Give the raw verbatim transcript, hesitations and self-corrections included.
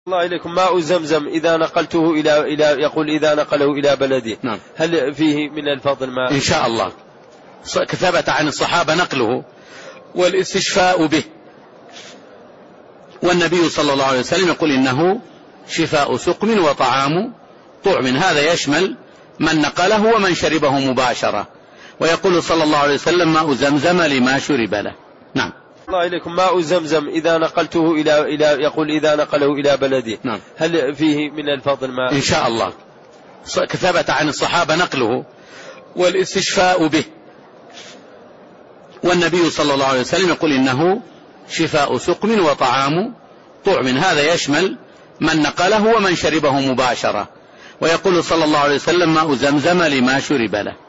الله إليكم، ماء زمزم إذا نقلته إلى إلى يقول إذا نقله إلى بلده، نعم. هل فيه من الفضل ما؟ إن شاء الله ثبت عن الصحابة نقله والاستشفاء به، والنبي صلى الله عليه وسلم يقول إنه شفاء سقم وطعام طعم، هذا يشمل من نقله ومن شربه مباشرة. ويقول صلى الله عليه وسلم ماء زمزم لما شرب له. نعم. الله إليكم، ماء زمزم إذا نقلته إلى إلى يقول إذا نقله إلى بلده، نعم. هل فيه من الفضل ما؟ إن شاء الله ثبت عن الصحابة نقله والاستشفاء به، والنبي صلى الله عليه وسلم يقول إنه شفاء سقم وطعام طعم، هذا يشمل من نقله ومن شربه مباشرة. ويقول صلى الله عليه وسلم ماء زمزم لما شرب له.